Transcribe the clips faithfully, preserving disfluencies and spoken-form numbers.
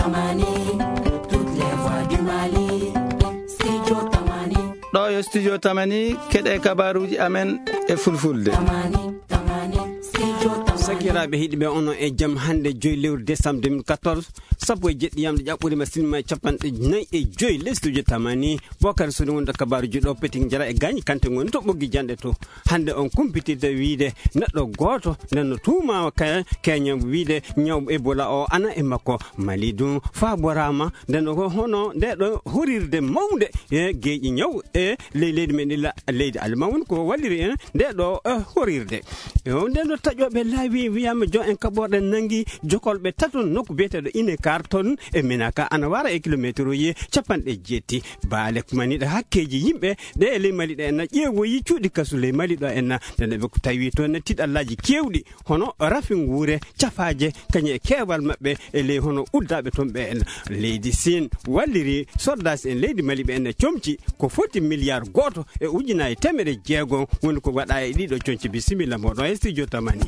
Tamani, toutes les voix du Mali. Studio Tamani. Ɗo yo studio Tamani keɗe kabaruji amen e fulfulde. Tamani, Tamani, studio Tamani. Sakiraɓe hiɗiɓe ono e jaam hande joyi lewru décembre deux mille quatorze sappo e jeɗɗi yamde ƴaɓɓude masinma capanɗe nayyi e joyi lesduji Tamani Bocar Soni wonɗo kabaruji ɗo peting jara e gagne kante woni to ɓoggi janɗe to hande on kumpitirde wiide neɗɗo goto nenno tuma ka keña wiide ñaw Ebola o ana e makko Mali dum fa borama nden hono nde ɗo horirde mawde e geeƴi ñaw e ley leydi meɗen leydi alma woni ko walliri en nde ɗo horirde nden ɗo taƴoɓe laawi wiyama jo en kaɓorɗe nangi jokolɓe taton nokku biyeteɗo ine carton e menaka ana wara e kilométre uji capanɗe jeetti baale maniɗo hakkeji yimɓe ɗe e ley Mali ɗo enna ƴeewoyi cuuɗi kasu ley Mali ɗo enna nde ɓe tawi toon tiɗallaji kewɗi hono rafin wuure cafaje kañum e keewal maɓɓe e ley hono uddaɓe toon ɓe en leydi Sine walliri soldage en leydi Mali ɓe enne comci ko foti milliard goto e ujunnaje temedde jeegom woni ko waɗa e ɗiɗo coñci bisimilla moɗon e studio Tamani.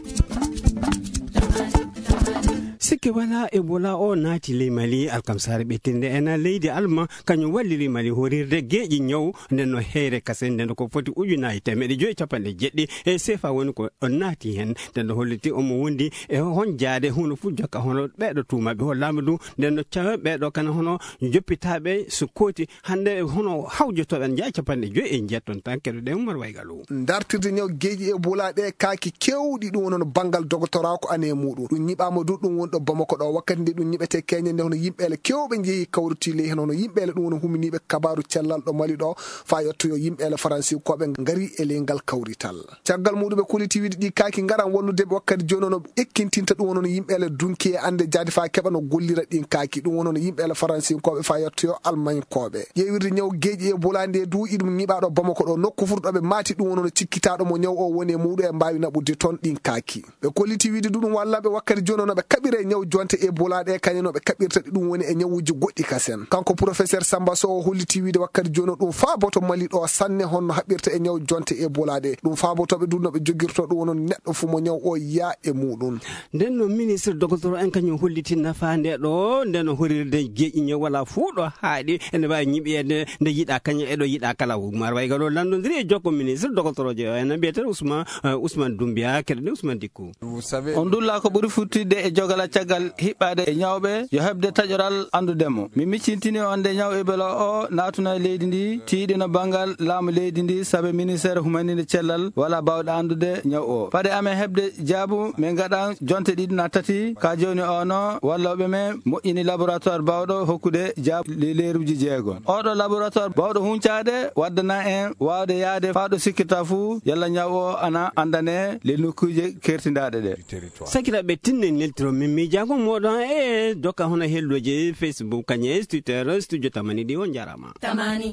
Sikki wala Ebola o naati ley Mali alkamsare ɓettinde ena leydi alma kañum walliri Mali horirde geeƴi ñaw nden no heere kase nden ko foti ujunnaje temedde joyi capanɗe jeɗɗi e sefa woni ko on naati hen nden no holliti omo wondi e hon jaade huno fu jokka hono ɓeɗo tumaɓe hollama ɗum nden no cawe ɓeɗo kana hono joppitaɓe so kooti hande hono hawjotoɓen jaa capanɗe joyi e jetton tan keɗoɗe Oumar Waygalu dartirde ñaw geeƴi Ebola ɗe kaaki kewɗi ɗum wonon banggal dogotora ko ane muɗum ɗum ñiɓama du ɗum wonɗo Bamako ɗo wakkati nde ɗum ñiɓete Kenya nde hono yimɓeele kewɓe jeehi kawruti ley hen hono yimɓeele ɗum wono huminiɓe kabaru cellal ɗo Mali ɗo fa yettoyo yimɓeele Faransi koɓe ngari e ley ngal kawrital caggal muɗum ɓe koliti wiide ɗi kaaki ngaran walludeɓe wakkati joni ono ekkintinta ɗum wono yimɓeele dunki e ande jaadi fa keɓa no gollira ɗin kaaki ɗum wono yimɓeele Faransi koɓe fa yettoyo Allemagne koɓe ƴewirde ñaw geeƴi Ebola nde du iɗum ñiɓaɗo Bamako ɗo nokku furɗoɓe maati ɗum wono cikkitaɗo mo ñaw o woni e muɗum e mbawi naɓude toon ɗin kaaki ɓe koliti wiide ɗum wallaɓe wakkati joni ono ɓe kaɓira ñaw jonte Ebola ɗe kañum ɓe kaɓirta ɗum woni e ñawuji goɗɗi kasen kanko professeur Samba Sow o holliti wiide wakkati joni ɗum faaboto Mali ɗo sanne honno haɓirta e ñaw jonte Ebola ɗe ɗum faabotoɓe ɗum no ɓe jogirto ɗum wono neɗɗo fu mo ñaw o yiya e muɗum nden no ministre docteur en kañum holliti nafande ɗo nden no horirde geeƴi ñaw wala fuu ɗo haaɗi ene wawi ñiɓede nde yiɗa kañum eɗo yiɗa kala Oumar Waygalu landodiri e jokko ministre docteur je en mbiyete Ousmane Ousmane Doumbia keɗoɗe Ousmane Dickou on dulla ko ɓuri futtide e jogala caggal hiɓɓade e ñawɓe yo heɓde taƴoral andudemo mi miccintini on nde ñaw Ebola o natuna leydi ndi tiiɗino banggal laamu leydi ndi saabe ministére humaninde cellal wala bawɗe andude ñaw o paade amen heɓde jaabu min gaɗa jonte ɗiɗi na tati ka joni ono walloɓe men moƴƴini laboratoire bawɗo hokkude jaabu leruji jeegom oɗo laboratoire bawɗo huncade waddana en wawde yaade faaɗo sikkirta fuu yalla ñaw o ana andane le nokkuje kertindaɗe ɗe sakiraɓe tinne neltiro min miijago moɗon e dokka hono helloje Facebook kañe Twitter studio Tamani ɗi on jarama Tamani.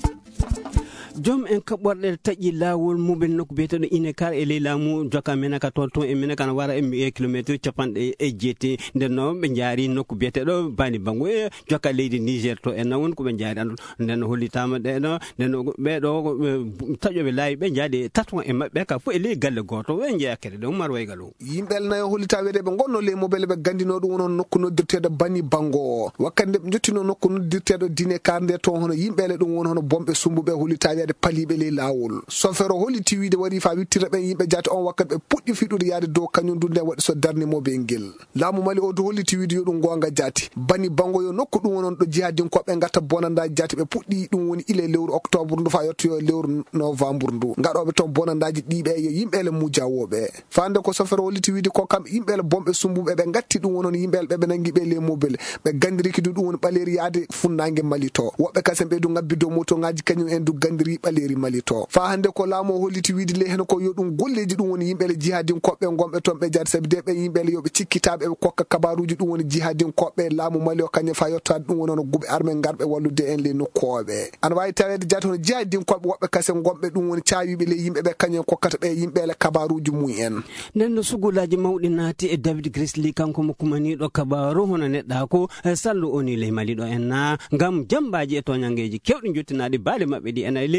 joom en kaɓɓorɗe taƴƴi lawol muɓel nokku biyeteɗo ine kar e ley laamu jokka menaka toon toon e menaka ne wara e kilométre capanɗe e jeetti nden noon ɓe jaari nokku biyeteɗo bani bango e jokka leydi Niger to en woni koɓe jaari andu nden hollitama ɗeɗo nden ɓeɗo taƴoɓe laawi ɓe jaadi taton e maɓɓe ka fo e ley galle goto ɓe jeeya kede ɗe Oumar Waygalu yimɓeele nayo hollita weede ɓe gonno ley mobile ɓe gandino ɗum wonon nokku noddirteɗo bani bango o wakkati nde ɓe jottino nokku noddirteɗo dine kar nde toon hono yimɓeele ɗum woni hono bomɓe sumbuɓe hollita weede paliɓe ley lawol chauffeur o holliti wiide waɗi fa wittira ɓen yimɓe jaati on wakkati ɓe puɗɗi fiɗude yaade dow kañum dunde waɗi so darnimoɓe ngel laamu Mali o do holliti wiide yo ɗum gonga jaati bani bango yo nokku ɗum wonon ɗo jihadinkoɓe gatta bonandaji jaati ɓe puɗɗi ɗum woni ile lewru octobre ndu fa yettoyo lewru novembre ndu gaɗoɓe toon bonandaji ɗiɓe yo yimɓeele mujawoɓe fande ko chauffeur o holliti wiide ko kam yimɓeele bomɓe sumbuɓe ɓe gatti ɗum wonon yimɓeele ɓe ɓe nangi ɓe ley mobile ɓe gandiriki du ɗum woni ɓaleri yaade funnague Mali to woɓɓe kasen ɓe du ngabbi dow moto ngaji kañum en du gandiri ɓaleri Mali to fa hande ko laamu o holliti wiide ley hen ko yo ɗum golleji ɗum woni yimɓeele jihadinkoɓe gonɓe toon ɓe jaati sabi de ɓe yimɓeele yoɓe cikkitaɓe ɓe kokka kabaruji ɗum woni jihadinkoɓe laamu Mali o kañum fa yettade ɗum woni hono guɓe armé garɓe wallude en ley nokkuoɓe ana wawi tawede jaati hono jihadinkoɓe woɓɓe kasen gonɓe ɗum woni cawiɓe ley yimɓeɓe kañum kokkata ɓe yimɓeele kabaruji mumen nden no sugulaji mawɗi naati e David Grisley kanko mo kumaniɗo kabaru hono neɗɗa ko sallu oni ley Mali ɗo en na ngam jambaji e toñangeji kewɗi jottinaɗi baale maɓɓe ɗi ena ley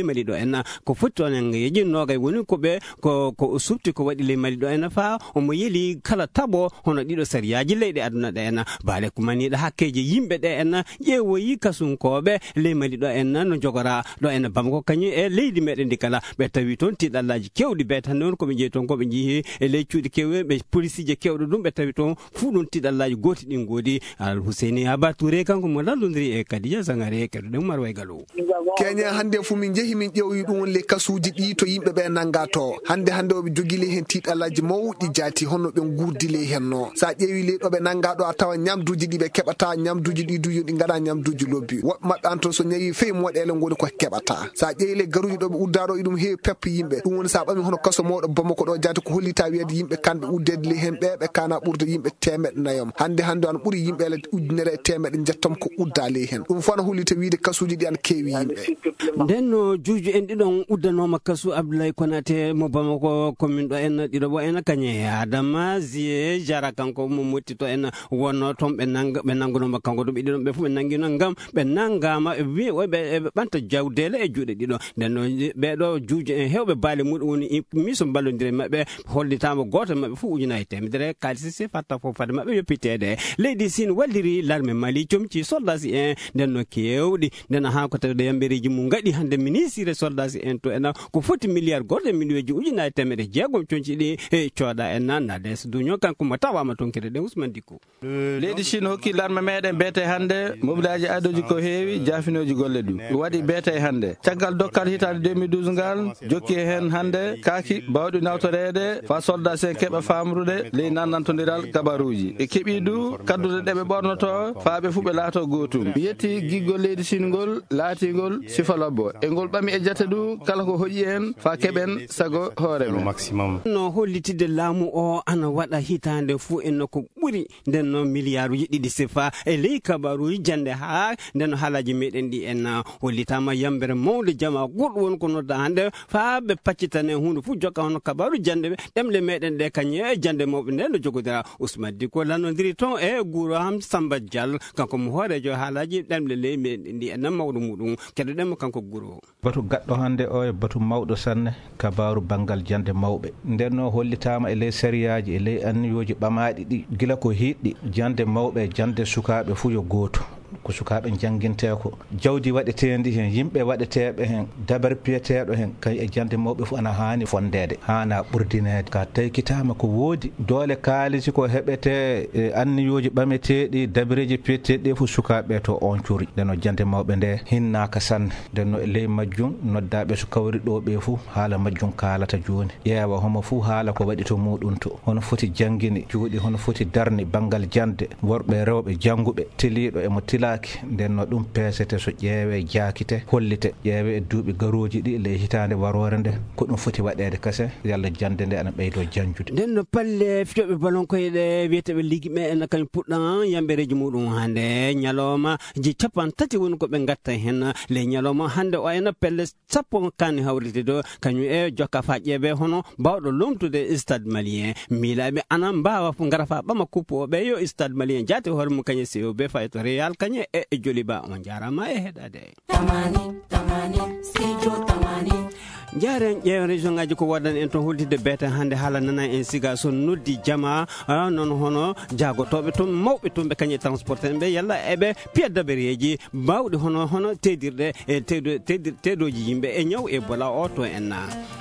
mali do en ko futto en yeji nogay woni ko be ko ko subti ko wadi le mali do en fa o mo yeli kala tabo hono dido sariyaji leyde aduna de en baale ko mani da hakkeje yimbe de en yewo yi kasun ko be le mali do en no jogora do en bamko kanyi e leydi meden dikala be tawi ton tidallaji kewdi be tan non ko be jeeton ko be jihi e le cuudi kewe be police je kewdo dum be tawi ton fu don tidallaji goti din godi al Husaini Abatoure kanko mo landondiri e Kadiya Sangare kedo dem marway galo Kenya hande fu min jehi min ƴeewi ɗum le kasuji ɗi to yimɓe ɓe nangato hande hande oɓe jogile hen tiɗalaji mawɗi jaati honno ɓe gurdile henno sa ƴeewi le ɗo ɓe nangaɗo a tawa ñamduji ɗi ɓe keɓata ñamduji ɗi duyo ɗi gaɗa ñamduji lobbi woɓɓe maɓɓe an toon so ñawi feyi moɗele ngoni ko keɓata sa ƴeewi le garuji ɗo ɓe uddaɗo e ɗum heewi peppa yimɓe ɗum woni sa ɓami hono kaso mawɗo Bamako ɗo jaati ko hollita wiyede yimɓe kanɓe uddede le hen ɓe ɓe kana ɓurde yimɓe temeɗe nayom hande hande an ɓuuri yimɓe ele ujunere e temeɗe jettom ko udda le hen ɗum fo no hollita wiide kasuji ɗi an keewi yimɓe denno juuju en ɗiɗon uddanoma kasu Abdoulaye Konate mo Bamako commune ɗo en ɗiɗo bo en kañe Adama Zie Jara kanko mo mottito en wonno ton ɓe nanga ɓe nangonoma kanko ɗum ɗiɗon ɓe fu ɓe nangino ngam ɓe nangama e wi ɓe ɓanta jawdele e juuɗe ɗiɗo denno ɓeɗo juuju en hewɓe baali muɗum woni miso ballodire mabɓe hollitama goto mabɓe fu ujunayi temedere kalisi fatta fof fade mabɓe yoppitede leydi Sine walliri l'armée Mali comci soldat en denno kewɗi denno ha ko tawde yambereji mum gaɗi hande ministre soldat en to en ko foti milliard goto e million ujunayi temedere jeegom conci ɗi e cooda en nan nade so duño kanko mo tawama ton kede de Ousmane Dicko leydi Sine hokki l'armée meɗen beete hande mobilaji adoji ko heewi jafinoji golle du waɗi beete hande caggal dokkal hitande deux mille douze ngal jokki hen hande kaaki bawɗi nawtorede fa soldat en keɓa famrude ley nannantodiral kabaruji e keeɓi du kaddude ɗeɓe ɓornoto faaɓe fu ɓe laato gotum yetti giggol leydi Sine ngol laatigol sifalobbo e ngol ɓami e jate du kala ko hoƴi hen fa keɓen sago hoore maximum no hollitide laamu o ana waɗa hitande fu en ko ɓuri nden no milliard uji ɗiɗi sifa e ley kabaruji jande ha nden haalaji meɗen ɗi en hollitama yambere mawde jama goɗɗo won ko nodda hande fa ɓe paccitane hunde fu jokka hono kabaru jande ɗemle meɗen ɗe kañe jande mawɓe nde no jogodira Ousmane Dicko lannodiri ton e guuro ham Samba Diallo kanko mo hoorejo haalaji ɗemle ley meɗen ɗi en mawɗo muɗum keɗo ɗemmo kanko guuro batu gaɗɗo hande o e batu mawɗo sanne kabaru banggal jande mawɓe nden no hollitama e ley sériyaji e ley anniyoji ɓamaɗi ɗi gila ko hiɗɗi jande mawɓe jande sukaɓe fu yo gooto ko sukaɓe janguinte ko jawdi waɗetendi hen yimɓe waɗeteɓe hen dabar piyeteɗo hen kay e jande mawɓe fu ana hani fondede hana ɓurdinede ka taykitama ko woodi doole kaalisi ko heɓete e anniyoji ɓameteɗi dabireji piyeteɗi fu sukaɓe to on cuuri ndeno jande mawɓe nde hinnaka sanne ndenno e ley majjum noddaɓe so kawri ɗo ɓe fu haala majjum kalata joni ƴeewa homo fu haala ko waɗi to muɗum to hono foti janggini juuɗi hono foti darni banggal jande worɓe rewɓe jangguɓe teliɗo emo tilaki ndenno ɗum peesete so ƴeewe jaakite hollite ƴeewe e duuɓi garoji ɗi ley hitande warore nde ko ɗum foti waɗede kase yalla jande nde ana ɓeydo janjude ndenno palle fitoɓe ballon koyeɗe wiyeteɓe ligui me en kañ puɗɗan yambereji muɗum hande ñalawma ji capan tati woni ko ɓe gatta hen ley ñalawma hande o ena pelle sappo kani hawride do kañum e jokka fa ƴeeɓe hono mbawɗo lomtude stade malien miilaɓe ana mbawa fo gara fa ɓama kuppo ɓe yo stade malien jaati hoore mum kañe C O B fay to Real kañe e e Joliba on jarama e heɗade tamani tamani studio tamani jaren ƴeewen région ngaji ko wadan en ton hollitde beete hande haala nana en siga so noddi jama non hono jagotoɓe toon mawɓe toon ɓe kañe transporté ɓe yalla eɓe pieddabereji bawɗi hono hono tedirɗe e tedoji yimɓe e ñaw e bola o to en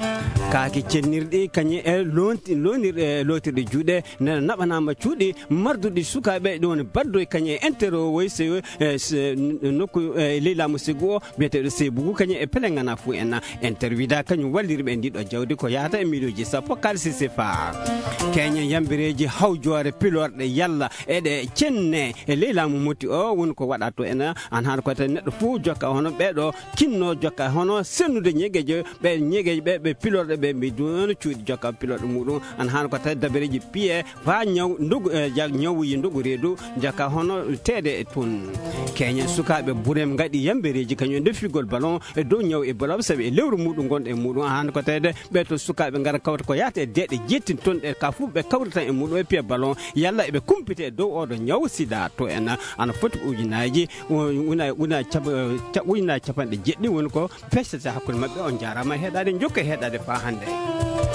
kaaki cennirɗi kañe e lonti lonirɗe lotirɗe juuɗe nena naɓanama cuuɗi marduɗi sukaɓe ɗon baddoy kañe intero woy se nokku ley laamu sigu o biyeteɗo Sebougu kañe e pelengana fu en intervida kañum walliriɓe ndiɗo jawdi ko yahata e million sappo kalisi sifa keñe yambireji hawjore pilorɗe yalla eɗe cenne e ley laamu motti o woni ko waɗa to en an hano ko tan neɗɗo fu jokka hono ɓeɗo kinno jokka hono sennude ñegueje ɓe ñegueje ɓe ɓe pilorɗe ɓe mbi ɗon cuuɗi jokka pilorɗe muɗum an hano ko tan dabareji piye fa ñaw ndogu ñawuyi ndogu reedu jokka hono teede e toon keñe sukaɓe ɓurem gaɗi yambereji kañum defigol ballon e dow ñaw e ballon saabi e lewru muɗum gonɗe e muɗum hande ko tawde ɓe to sukaɓe gara kawta ko yata e deɗe jettintonɗe ka fu ɓe kawratan e muɗum e piya ballon yalla eɓe kumpite e dow oɗo ñaw sida to en ana foti ujunaji una una ujunaji capanɗe jeɗɗi woni ko festata hakkude mabɓe on jarama heeɗade jokka heeɗade fa hande.